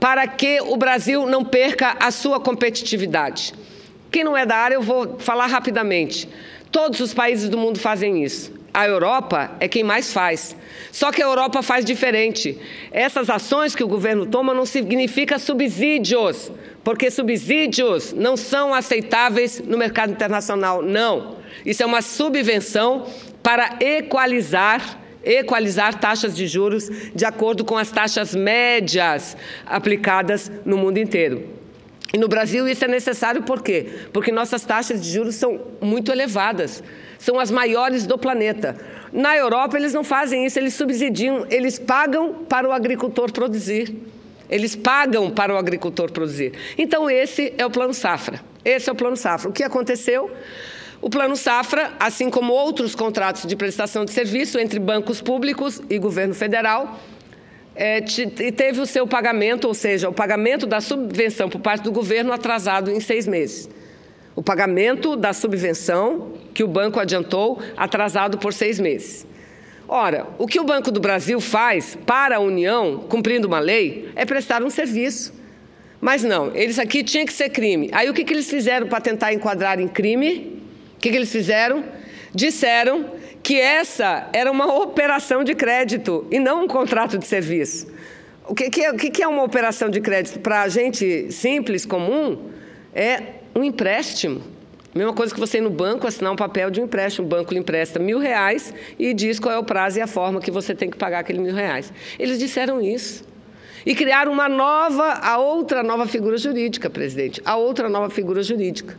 para que o Brasil não perca a sua competitividade. Quem não é da área, eu vou falar rapidamente. Todos os países do mundo fazem isso. A Europa é quem mais faz. Só que a Europa faz diferente. Essas ações que o governo toma não significam subsídios, porque subsídios não são aceitáveis no mercado internacional, não. Isso é uma subvenção para equalizar taxas de juros de acordo com as taxas médias aplicadas no mundo inteiro. E no Brasil isso é necessário por quê? Porque nossas taxas de juros são muito elevadas, são as maiores do planeta. Na Europa eles não fazem isso, eles subsidiam, eles pagam para o agricultor produzir. Eles pagam para o agricultor produzir. Então esse é o Plano Safra. Esse é o Plano Safra. O que aconteceu? O Plano Safra, assim como outros contratos de prestação de serviço entre bancos públicos e governo federal, teve o seu pagamento, ou seja, o pagamento da subvenção por parte do governo atrasado em 6 meses. O pagamento da subvenção que o banco adiantou atrasado por 6 meses. Ora, o que o Banco do Brasil faz para a União, cumprindo uma lei, é prestar um serviço. Mas não, eles aqui tinha que ser crime. Aí o que eles fizeram para tentar enquadrar em crime? O que eles fizeram? Disseram que essa era uma operação de crédito e não um contrato de serviço. O que é uma operação de crédito? Para a gente simples, comum, é um empréstimo. Mesma coisa que você ir no banco assinar um papel de um empréstimo. O banco lhe empresta R$1.000 e diz qual é o prazo e a forma que você tem que pagar aquele R$1.000. Eles disseram isso. E criaram a outra nova figura jurídica, presidente. A outra nova figura jurídica.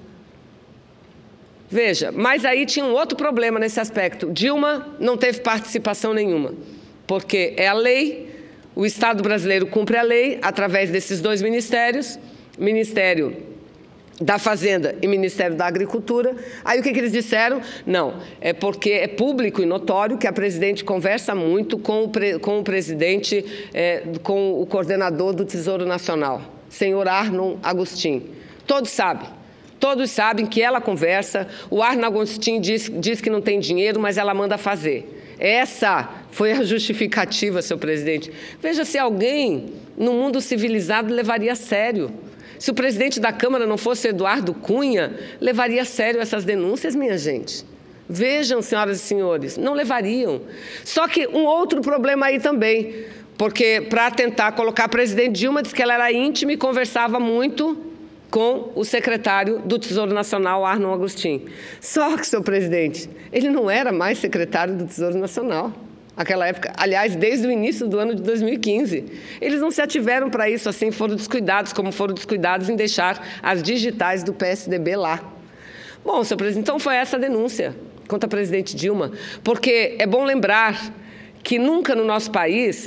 Veja, mas aí tinha um outro problema nesse aspecto. Dilma não teve participação nenhuma, porque é a lei, o Estado brasileiro cumpre a lei através desses 2 ministérios, Ministério da Fazenda e Ministério da Agricultura. Aí o que eles disseram? Não, é porque é público e notório que a presidente conversa muito com o presidente, com o coordenador do Tesouro Nacional, senhor Arnon Agostinho. Todos sabem que ela conversa, o Arnon Agostinho diz que não tem dinheiro, mas ela manda fazer. Essa foi a justificativa, senhor presidente. Veja, se alguém no mundo civilizado levaria a sério. Se o presidente da Câmara não fosse Eduardo Cunha, levaria a sério essas denúncias, minha gente. Vejam, senhoras e senhores, não levariam. Só que um outro problema aí também, porque para tentar colocar a presidente Dilma, disse que ela era íntima e conversava muito com o secretário do Tesouro Nacional, Arnon Agostinho. Só que, senhor presidente, ele não era mais secretário do Tesouro Nacional. Naquela época, aliás, desde o início do ano de 2015. Eles não se ativeram para isso, assim, foram descuidados, como foram descuidados em deixar as digitais do PSDB lá. Bom, senhor presidente, então foi essa a denúncia contra a presidente Dilma, porque é bom lembrar que nunca no nosso país,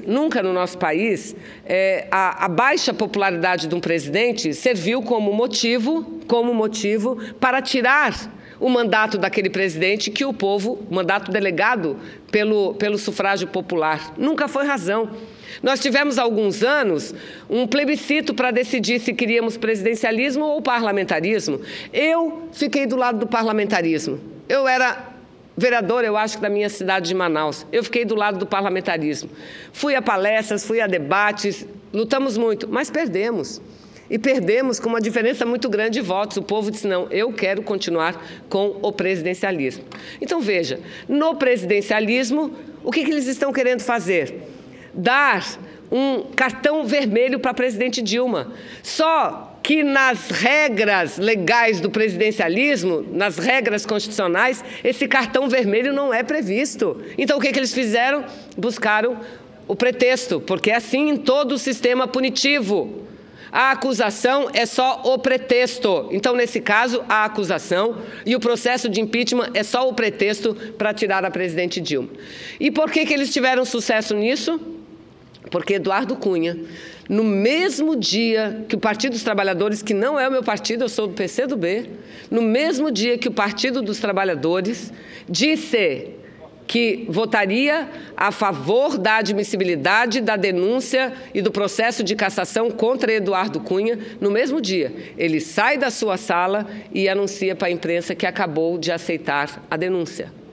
a baixa popularidade de um presidente serviu como motivo para tirar o mandato daquele presidente que o mandato delegado pelo sufrágio popular. Nunca foi razão. Nós tivemos há alguns anos um plebiscito para decidir se queríamos presidencialismo ou parlamentarismo. Eu fiquei do lado do parlamentarismo. Eu era vereador, eu acho, da minha cidade de Manaus. Eu fiquei do lado do parlamentarismo. Fui a palestras, fui a debates, lutamos muito, mas perdemos. E perdemos com uma diferença muito grande de votos. O povo disse, não, eu quero continuar com o presidencialismo. Então, veja, no presidencialismo, o que eles estão querendo fazer? Dar um cartão vermelho para a presidente Dilma. Só que nas regras legais do presidencialismo, nas regras constitucionais, esse cartão vermelho não é previsto. Então, o que eles fizeram? Buscaram o pretexto, porque é assim em todo o sistema punitivo. A acusação é só o pretexto. Então, nesse caso, a acusação e o processo de impeachment é só o pretexto para tirar a presidente Dilma. E por que eles tiveram sucesso nisso? Porque Eduardo Cunha, no mesmo dia que o Partido dos Trabalhadores, que não é o meu partido, eu sou do PCdoB, no mesmo dia que o Partido dos Trabalhadores disse que votaria a favor da admissibilidade da denúncia e do processo de cassação contra Eduardo Cunha, no mesmo dia, ele sai da sua sala e anuncia para a imprensa que acabou de aceitar a denúncia.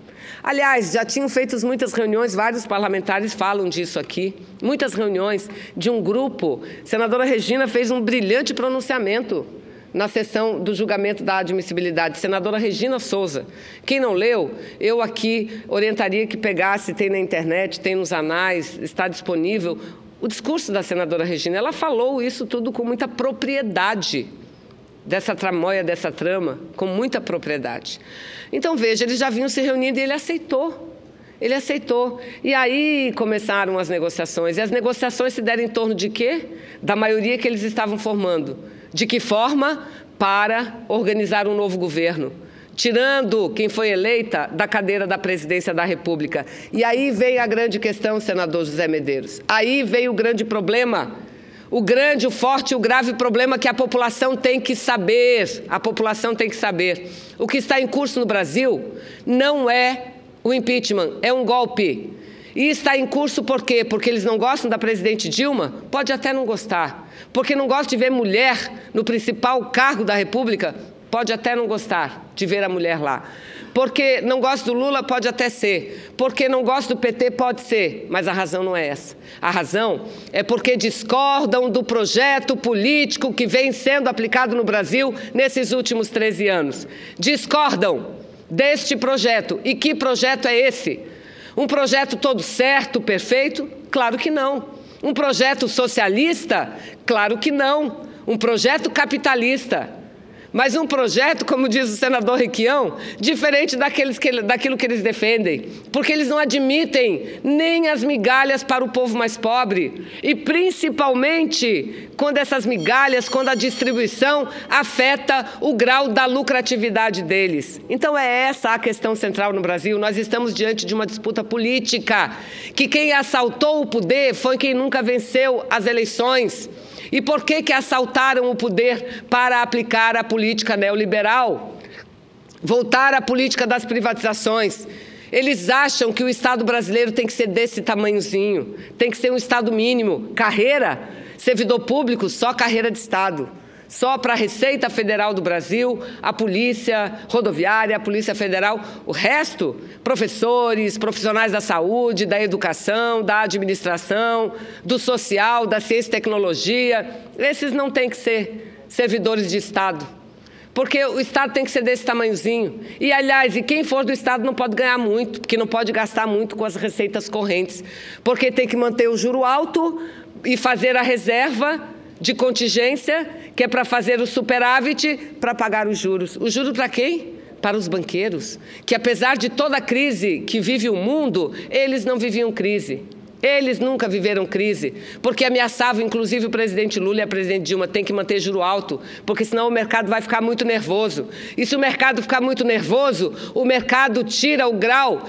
Aliás, já tinham feito muitas reuniões, vários parlamentares falam disso aqui, muitas reuniões de um grupo. A senadora Regina fez um brilhante pronunciamento na sessão do julgamento da admissibilidade. Senadora Regina Souza. Quem não leu, eu aqui orientaria que pegasse, tem na internet, tem nos anais, está disponível, o discurso da senadora Regina. Ela falou isso tudo com muita propriedade, dessa tramóia, dessa trama, com muita propriedade. Então, veja, eles já vinham se reunindo e ele aceitou. Ele aceitou. E aí começaram as negociações. E as negociações se deram em torno de quê? Da maioria que eles estavam formando. De que forma? Para organizar um novo governo, tirando quem foi eleita da cadeira da presidência da República. E aí veio a grande questão, senador José Medeiros. Aí veio o grande problema. O grande, o forte, o grave problema que a população tem que saber. A população tem que saber. O que está em curso no Brasil não é o impeachment, é um golpe. E está em curso por quê? Porque eles não gostam da presidente Dilma? Pode até não gostar. Porque não gostam de ver mulher no principal cargo da República? Pode até não gostar de ver a mulher lá. Porque não gosta do Lula? Pode até ser. Porque não gosta do PT? Pode ser. Mas a razão não é essa. A razão é porque discordam do projeto político que vem sendo aplicado no Brasil nesses últimos 13 anos. Discordam deste projeto. E que projeto é esse? Um projeto todo certo, perfeito? Claro que não. Um projeto socialista? Claro que não. Um projeto capitalista. Mas um projeto, como diz o senador Requião, diferente daquilo que eles defendem, porque eles não admitem nem as migalhas para o povo mais pobre, e principalmente quando essas migalhas, quando a distribuição afeta o grau da lucratividade deles. Então é essa a questão central no Brasil. Nós estamos diante de uma disputa política, que quem assaltou o poder foi quem nunca venceu as eleições. E por que assaltaram o poder para aplicar a política neoliberal? Voltar à política das privatizações. Eles acham que o Estado brasileiro tem que ser desse tamanhozinho, tem que ser um Estado mínimo. Carreira, servidor público, só carreira de Estado. Só para a Receita Federal do Brasil, a Polícia Rodoviária, a Polícia Federal. O resto, professores, profissionais da saúde, da educação, da administração, do social, da ciência e tecnologia, esses não têm que ser servidores de Estado. Porque o Estado tem que ser desse tamanhozinho. E, aliás, quem for do Estado não pode ganhar muito, porque não pode gastar muito com as receitas correntes. Porque tem que manter o juro alto e fazer a reserva de contingência, que é para fazer o superávit, para pagar os juros. Os juros para quem? Para os banqueiros, que apesar de toda a crise que vive o mundo, eles não viviam crise. Eles nunca viveram crise, porque ameaçavam, inclusive, o presidente Lula e a presidente Dilma, tem que manter juro alto, porque senão o mercado vai ficar muito nervoso. E se o mercado ficar muito nervoso, o mercado tira o grau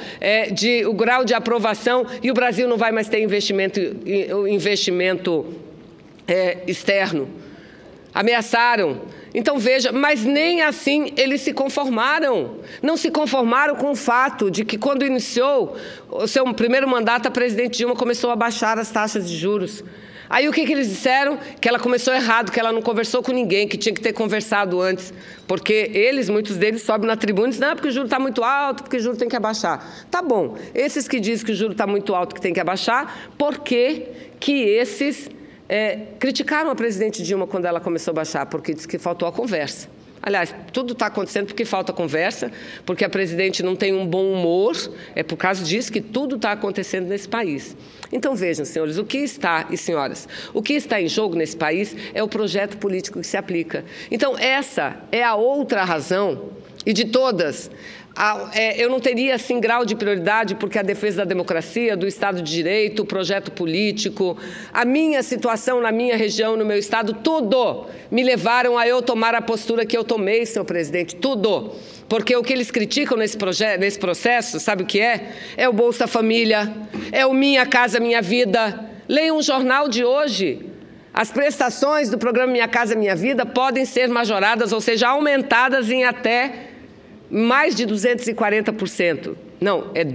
de aprovação e o Brasil não vai mais ter investimento externo. Ameaçaram. Então, veja, mas nem assim eles se conformaram. Não se conformaram com o fato de que, quando iniciou o seu primeiro mandato, a presidente Dilma começou a baixar as taxas de juros. Aí o que eles disseram? Que ela começou errado, que ela não conversou com ninguém, que tinha que ter conversado antes. Porque muitos deles sobem na tribuna e dizem, não, porque o juro está muito alto, porque o juro tem que abaixar. Tá bom, esses que dizem que o juro está muito alto, que tem que abaixar, por que esses criticaram a presidente Dilma quando ela começou a baixar? Porque diz que faltou a conversa. Aliás, tudo está acontecendo porque falta conversa, porque a presidente não tem um bom humor, é por causa disso que tudo está acontecendo nesse país. Então, vejam, senhores, e senhoras, o que está em jogo nesse país é o projeto político que se aplica. Então, essa é a outra razão, e de todas, eu não teria, assim, grau de prioridade, porque a defesa da democracia, do Estado de Direito, o projeto político, a minha situação na minha região, no meu Estado, tudo me levaram a eu tomar a postura que eu tomei, senhor presidente, tudo. Porque o que eles criticam nesse processo, sabe o que é? É o Bolsa Família, é o Minha Casa Minha Vida. Leiam um jornal de hoje. As prestações do programa Minha Casa Minha Vida podem ser majoradas, ou seja, aumentadas em até mais de 240%. Não, é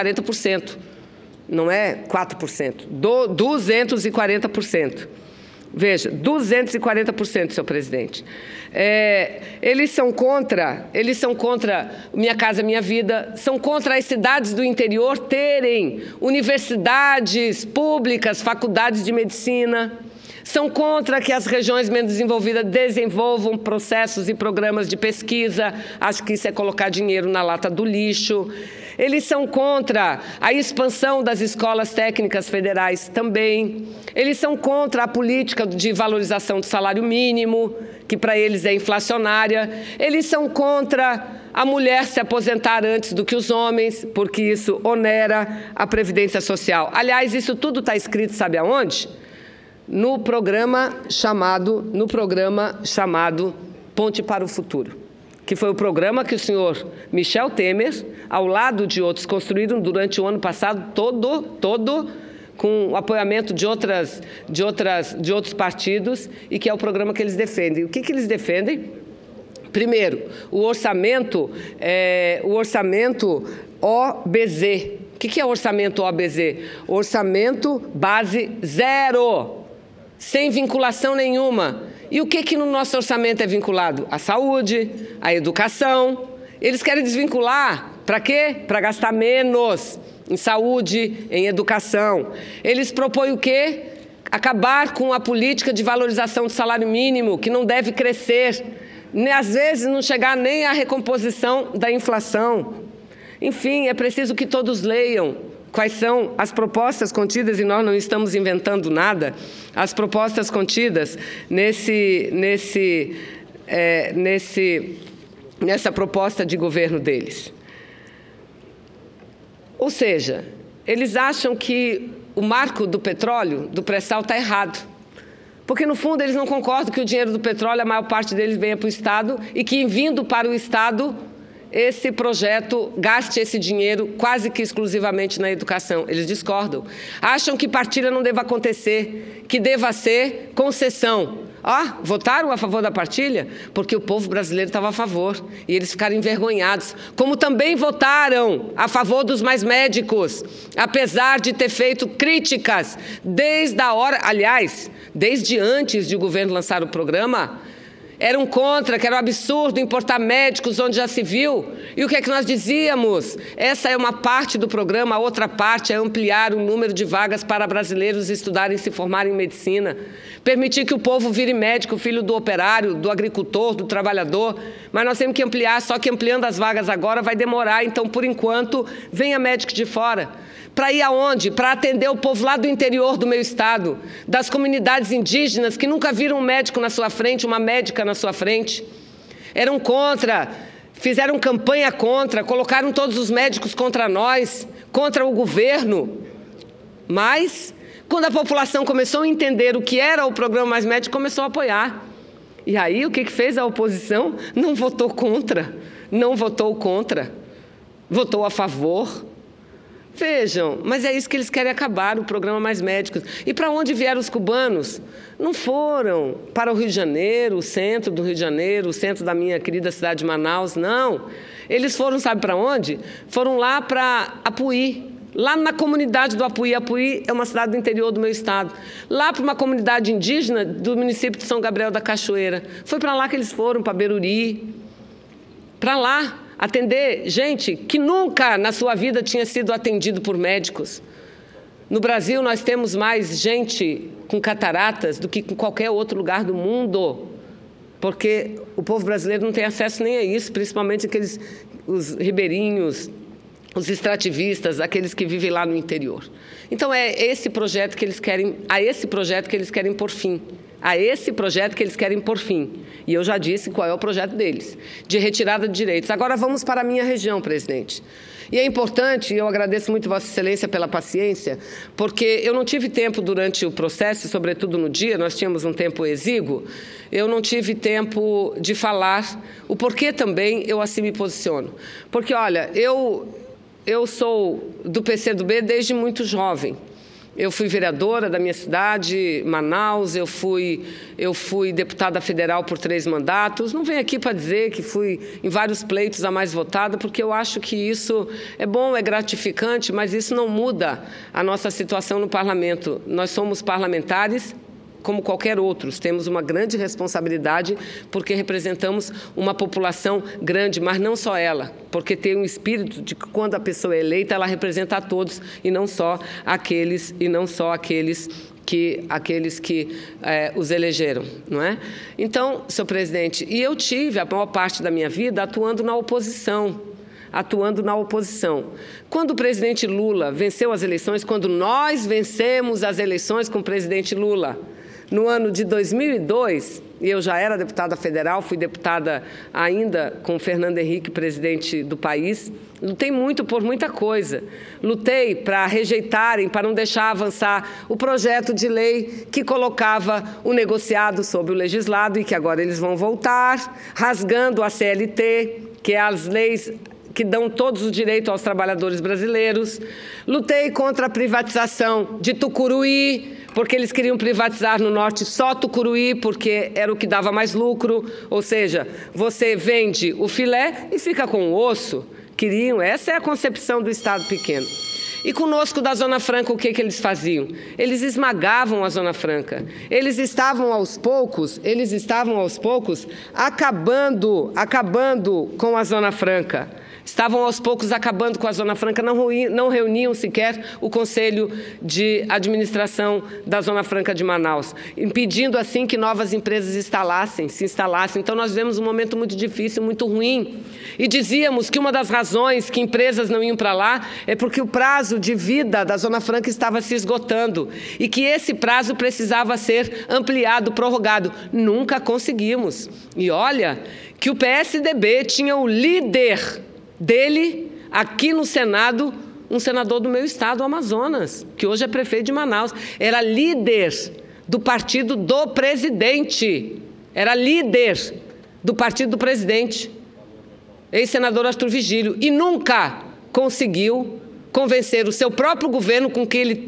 240%. Não é 4%. 240%. Veja, 240%, senhor presidente. Eles são contra Minha Casa Minha Vida, são contra as cidades do interior terem universidades públicas, faculdades de medicina, são contra que as regiões menos desenvolvidas desenvolvam processos e programas de pesquisa. Acho que isso é colocar dinheiro na lata do lixo. Eles são contra a expansão das escolas técnicas federais também. Eles são contra a política de valorização do salário mínimo, que para eles é inflacionária. Eles são contra a mulher se aposentar antes do que os homens, porque isso onera a Previdência Social. Aliás, isso tudo está escrito, sabe aonde? No programa chamado Ponte para o Futuro, que foi o programa que o senhor Michel Temer, ao lado de outros, construíram durante o ano passado todo com o apoiamento de outros partidos, e que é o programa que eles defendem. O que eles defendem? Primeiro, o orçamento OBZ. O que é o orçamento OBZ? Orçamento base zero, sem vinculação nenhuma. E o que no nosso orçamento é vinculado? A saúde, a educação. Eles querem desvincular. Para quê? Para gastar menos em saúde, em educação. Eles propõem o quê? Acabar com a política de valorização do salário mínimo, que não deve crescer, às vezes não chegar nem à recomposição da inflação. Enfim, é preciso que todos leiam quais são as propostas contidas, e nós não estamos inventando nada, as propostas contidas nessa proposta de governo deles. Ou seja, eles acham que o marco do petróleo, do pré-sal, está errado. Porque, no fundo, eles não concordam que o dinheiro do petróleo, a maior parte deles venha para o Estado, e que, vindo para o Estado, esse projeto gaste esse dinheiro quase que exclusivamente na educação. Eles discordam. Acham que partilha não deva acontecer, que deva ser concessão. Votaram a favor da partilha porque o povo brasileiro estava a favor, e eles ficaram envergonhados. Como também votaram a favor dos mais médicos, apesar de ter feito críticas desde a hora, aliás, desde antes de o governo lançar o programa. Eram contra, que era um absurdo importar médicos onde já se viu. E o que é que nós dizíamos? Essa é uma parte do programa, a outra parte é ampliar o número de vagas para brasileiros estudarem e se formarem em medicina. Permitir que o povo vire médico, filho do operário, do agricultor, do trabalhador. Mas nós temos que ampliar, só que ampliando as vagas agora vai demorar. Então, por enquanto, venha médico de fora. Para ir aonde? Para atender o povo lá do interior do meu estado, das comunidades indígenas que nunca viram um médico na sua frente, uma médica na sua frente. Eram contra, fizeram campanha contra, colocaram todos os médicos contra nós, contra o governo. Mas, quando a população começou a entender o que era o Programa Mais Médico, começou a apoiar. E aí, o que fez a oposição? Não votou contra, votou a favor. Vejam, mas é isso que eles querem acabar, o Programa Mais Médicos. E para onde vieram os cubanos? Não foram para o Rio de Janeiro, o centro do Rio de Janeiro, o centro da minha querida cidade de Manaus, não. Eles foram, sabe para onde? Foram lá para Apuí, lá na comunidade do Apuí. Apuí é uma cidade do interior do meu estado. Lá para uma comunidade indígena do município de São Gabriel da Cachoeira. Foi para lá que eles foram, para Beruri, para lá. Atender gente que nunca na sua vida tinha sido atendido por médicos. No Brasil, nós temos mais gente com cataratas do que em qualquer outro lugar do mundo, porque o povo brasileiro não tem acesso nem a isso, principalmente os ribeirinhos, os extrativistas, aqueles que vivem lá no interior. Então, é esse projeto que eles querem, a esse projeto que eles querem pôr fim. A esse projeto que eles querem pôr fim. E eu já disse qual é o projeto deles, de retirada de direitos. Agora vamos para a minha região, presidente. E é importante, e eu agradeço muito Vossa Excelência pela paciência, porque eu não tive tempo durante o processo, sobretudo no dia, nós tínhamos um tempo exíguo, eu não tive tempo de falar o porquê também eu assim me posiciono. Porque, olha, eu sou do PCdoB desde muito jovem. Eu fui vereadora da minha cidade, Manaus, eu fui deputada federal por 3 mandatos. Não venho aqui para dizer que fui em vários pleitos a mais votada, porque eu acho que isso é bom, é gratificante, mas isso não muda a nossa situação no parlamento. Nós somos parlamentares como qualquer outros, temos uma grande responsabilidade porque representamos uma população grande, mas não só ela, porque tem um espírito de que quando a pessoa é eleita, ela representa a todos e não só aqueles que os elegeram, não é? Então, senhor presidente, e eu tive a maior parte da minha vida atuando na oposição. Quando o presidente Lula venceu as eleições, quando nós vencemos as eleições com o presidente Lula, no ano de 2002, e eu já era deputada federal, fui deputada ainda com Fernando Henrique, presidente do país, lutei muito por muita coisa. Lutei para rejeitarem, para não deixar avançar o projeto de lei que colocava o negociado sobre o legislado e que agora eles vão voltar, rasgando a CLT, que é as leis que dão todos os direitos aos trabalhadores brasileiros. Lutei contra a privatização de Tucuruí, porque eles queriam privatizar no norte só Tucuruí, porque era o que dava mais lucro, ou seja, você vende o filé e fica com o osso. Essa é a concepção do Estado pequeno. E conosco da Zona Franca, o que eles faziam? Eles esmagavam a Zona Franca. Eles estavam aos poucos acabando com a Zona Franca. Estavam aos poucos acabando com a Zona Franca, não reuniam sequer o Conselho de Administração da Zona Franca de Manaus, impedindo assim que novas empresas se instalassem. Então nós vivemos um momento muito difícil, muito ruim. E dizíamos que uma das razões que empresas não iam para lá é porque o prazo de vida da Zona Franca estava se esgotando e que esse prazo precisava ser ampliado, prorrogado. Nunca conseguimos. E olha que o PSDB tinha o líder dele, aqui no Senado, um senador do meu estado, o Amazonas, que hoje é prefeito de Manaus. Era líder do partido do presidente. Era líder do partido do presidente, ex-senador Arthur Vigílio, e nunca conseguiu convencer o seu próprio governo, com que ele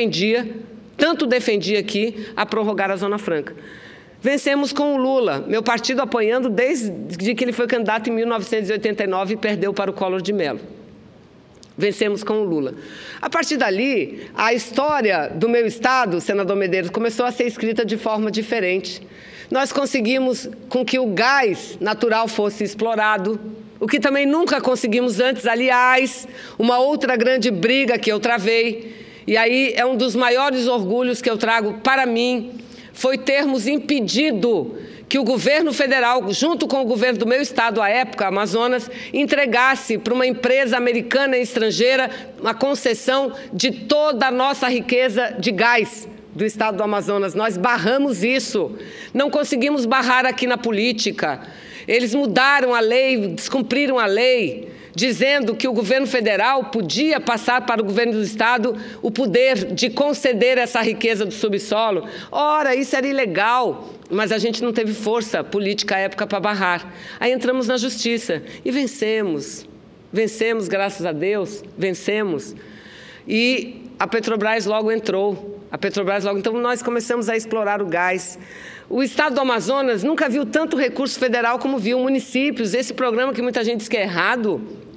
tanto defendia aqui, a prorrogar a Zona Franca. Vencemos com o Lula, meu partido apoiando desde que ele foi candidato em 1989 e perdeu para o Collor de Mello. Vencemos com o Lula. A partir dali, a história do meu estado, senador Medeiros, começou a ser escrita de forma diferente. Nós conseguimos com que o gás natural fosse explorado, o que também nunca conseguimos antes. Aliás, uma outra grande briga que eu travei, e aí é um dos maiores orgulhos que eu trago para mim, foi termos impedido que o governo federal, junto com o governo do meu estado à época, Amazonas, entregasse para uma empresa americana e estrangeira a concessão de toda a nossa riqueza de gás do estado do Amazonas. Nós barramos isso, não conseguimos barrar aqui na política. Eles mudaram a lei, descumpriram a lei, dizendo que o governo federal podia passar para o governo do estado o poder de conceder essa riqueza do subsolo. Ora, isso era ilegal, mas a gente não teve força política à época para barrar. Aí entramos na justiça e vencemos. Vencemos, graças a Deus, vencemos. E a Petrobras logo entrou. Então nós começamos a explorar o gás. O estado do Amazonas nunca viu tanto recurso federal como viu municípios. Esse programa que muita gente diz que é errado.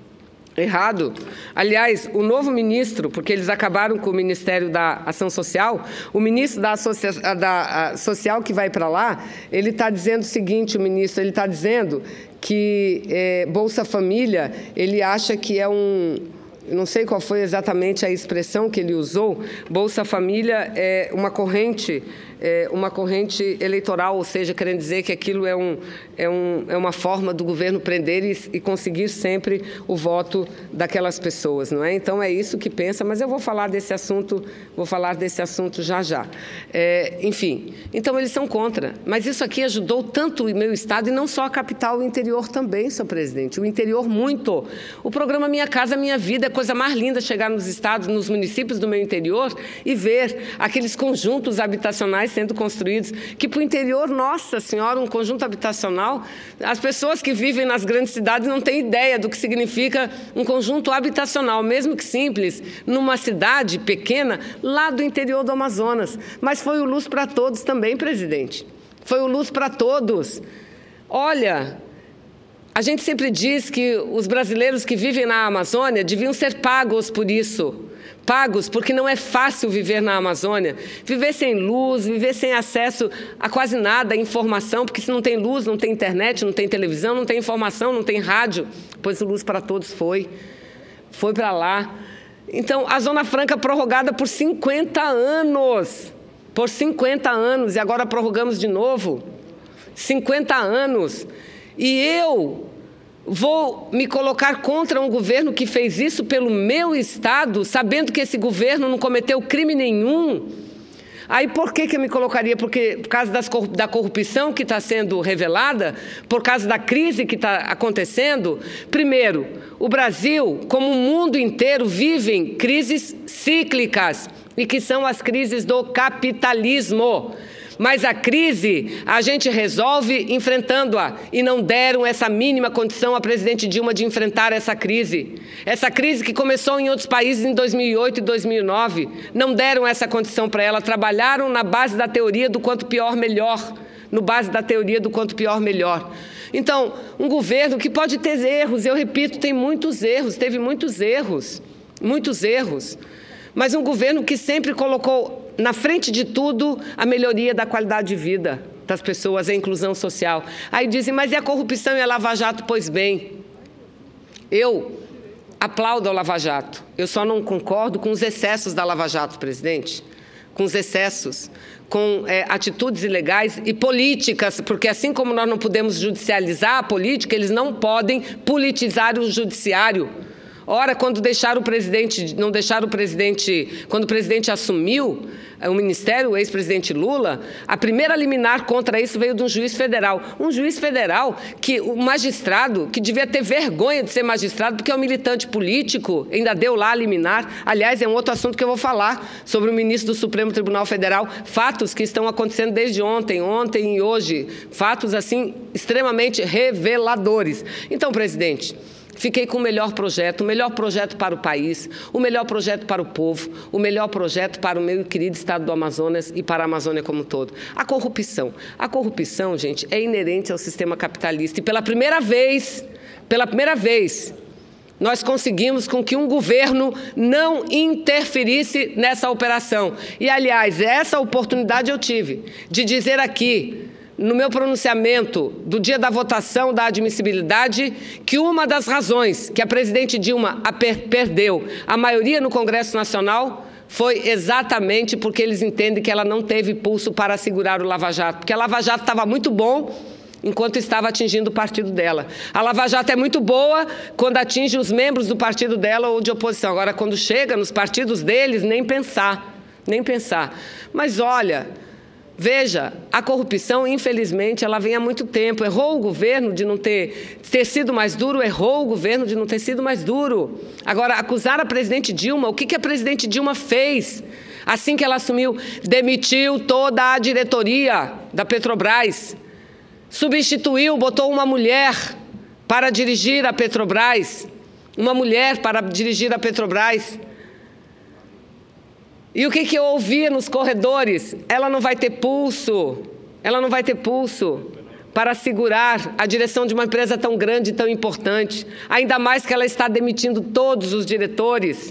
Aliás, o novo ministro, porque eles acabaram com o Ministério da Ação Social, o ministro da Social que vai para lá, ele está dizendo o seguinte, ele está dizendo que Bolsa Família, ele acha que é não sei qual foi exatamente a expressão que ele usou, Bolsa Família é uma corrente eleitoral, ou seja, querendo dizer que aquilo é uma forma do governo prender e conseguir sempre o voto daquelas pessoas, não é? Então é isso que pensa, mas eu vou falar desse assunto já. Enfim, então eles são contra, mas isso aqui ajudou tanto o meu estado, e não só a capital, o interior também, senhor presidente, o interior muito. O programa Minha Casa Minha Vida é a coisa mais linda, chegar nos estados, nos municípios do meu interior e ver aqueles conjuntos habitacionais sendo construídos, que para o interior, nossa senhora, um conjunto habitacional, as pessoas que vivem nas grandes cidades não têm ideia do que significa um conjunto habitacional, mesmo que simples, numa cidade pequena, lá do interior do Amazonas. Mas foi o Luz para Todos também, presidente. Foi o Luz para Todos. Olha, A gente sempre diz que os brasileiros que vivem na Amazônia deviam ser pagos por isso. Pagos porque não é fácil viver na Amazônia. Viver sem luz, viver sem acesso a quase nada, a informação, porque se não tem luz, não tem internet, não tem televisão, não tem informação, não tem rádio. Pois o Luz para Todos foi para lá. Então, a Zona Franca prorrogada por 50 anos. Por 50 anos, e agora prorrogamos de novo. 50 anos. E eu vou me colocar contra um governo que fez isso pelo meu estado, sabendo que esse governo não cometeu crime nenhum. Aí por que eu me colocaria? Porque por causa da corrupção que está sendo revelada, por causa da crise que está acontecendo. Primeiro, o Brasil, como o mundo inteiro, vivem crises cíclicas, e que são as crises do capitalismo. Mas a crise a gente resolve enfrentando-a, e não deram essa mínima condição à presidente Dilma de enfrentar essa crise. Essa crise que começou em outros países em 2008 e 2009, não deram essa condição para ela, trabalharam na base da teoria do quanto pior, melhor. No base da teoria do quanto pior, melhor. Então, um governo que pode ter erros, eu repito, tem muitos erros, teve muitos erros, mas um governo que sempre colocou na frente de tudo a melhoria da qualidade de vida das pessoas, a inclusão social. Aí dizem, mas e a corrupção e a Lava Jato? Pois bem, eu aplaudo a Lava Jato. Eu só não concordo com os excessos da Lava Jato, presidente. Com os excessos, com atitudes ilegais e políticas, porque assim como nós não podemos judicializar a política, eles não podem politizar o judiciário. Ora, quando quando o presidente assumiu o ministério, o ex-presidente Lula, a primeira liminar contra isso veio de um juiz federal. Um juiz federal que o magistrado, que devia ter vergonha de ser magistrado, porque é um militante político, ainda deu lá a liminar. Aliás, é um outro assunto que eu vou falar sobre o ministro do Supremo Tribunal Federal, fatos que estão acontecendo desde ontem e hoje, fatos assim extremamente reveladores. Então, presidente, fiquei com o melhor projeto para o país, o melhor projeto para o povo, o melhor projeto para o meu querido estado do Amazonas e para a Amazônia como um todo. A corrupção, gente, é inerente ao sistema capitalista. E pela primeira vez, nós conseguimos com que um governo não interferisse nessa operação. E, aliás, essa oportunidade eu tive de dizer aqui, no meu pronunciamento do dia da votação da admissibilidade, que uma das razões que a presidente Dilma perdeu a maioria no Congresso Nacional foi exatamente porque eles entendem que ela não teve pulso para segurar o Lava Jato, porque a Lava Jato estava muito bom enquanto estava atingindo o partido dela. A Lava Jato é muito boa quando atinge os membros do partido dela ou de oposição. Agora, quando chega nos partidos deles, nem pensar. Mas, olha, veja, a corrupção, infelizmente, ela vem há muito tempo. Errou o governo de não ter sido mais duro, errou o governo de não ter sido mais duro. Agora, acusar a presidente Dilma, o que a presidente Dilma fez assim que ela assumiu? Demitiu toda a diretoria da Petrobras, substituiu, botou uma mulher para dirigir a Petrobras, E o que eu ouvia nos corredores? Ela não vai ter pulso para segurar a direção de uma empresa tão grande e tão importante. Ainda mais que ela está demitindo todos os diretores.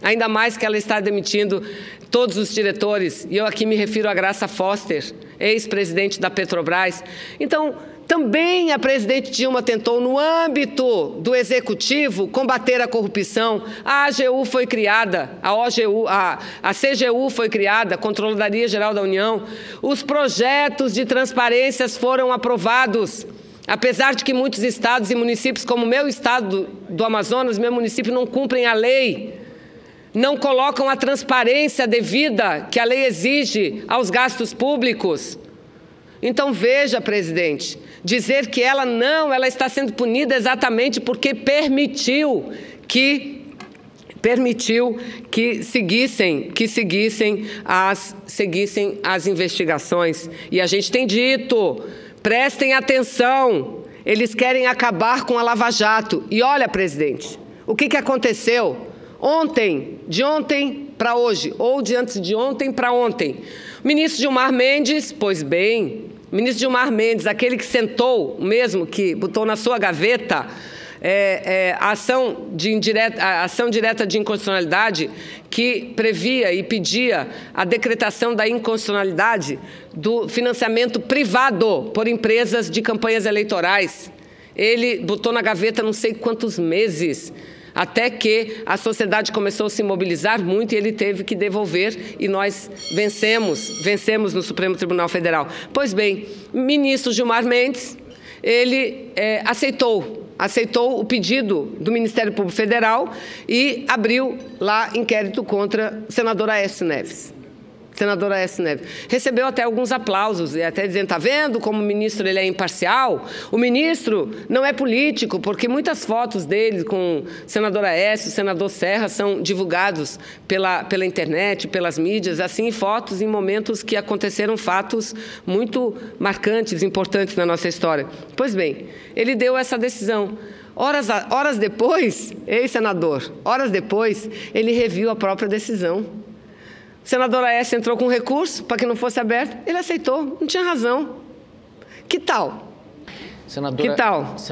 E eu aqui me refiro a Graça Foster, ex-presidente da Petrobras. Então, também a presidente Dilma tentou, no âmbito do executivo, combater a corrupção. A AGU foi criada, a CGU foi criada, a Controladoria Geral da União. Os projetos de transparências foram aprovados. Apesar de que muitos estados e municípios, como o meu estado do Amazonas, meu município, não cumprem a lei, não colocam a transparência devida que a lei exige aos gastos públicos. Então, veja, presidente, dizer que ela está sendo punida exatamente porque permitiu que seguissem as investigações. E a gente tem dito, prestem atenção, eles querem acabar com a Lava Jato. E olha, presidente, o que aconteceu de ontem para hoje, ou de antes de ontem para ontem? O ministro Gilmar Mendes, pois bem, Ministro Gilmar Mendes, aquele que sentou mesmo, que botou na sua gaveta a ação direta de inconstitucionalidade que previa e pedia a decretação da inconstitucionalidade do financiamento privado por empresas de campanhas eleitorais. Ele botou na gaveta não sei quantos meses, até que a sociedade começou a se mobilizar muito e ele teve que devolver e nós vencemos no Supremo Tribunal Federal. Pois bem, ministro Gilmar Mendes, ele aceitou o pedido do Ministério Público Federal e abriu lá inquérito contra a senadora Aécio Neves. Senadora Aécio Neves. Recebeu até alguns aplausos, e até dizendo, está vendo como o ministro ele é imparcial? O ministro não é político, porque muitas fotos dele com senadora Aécio, senador Serra, são divulgados pela internet, pelas mídias, assim, fotos em momentos que aconteceram fatos muito marcantes, importantes na nossa história. Pois bem, ele deu essa decisão. Horas depois, ex-senador, horas depois, ele reviu a própria decisão. O senador Aécio entrou com recurso para que não fosse aberto, ele aceitou, não tinha razão. Que tal? Senadora, que tal?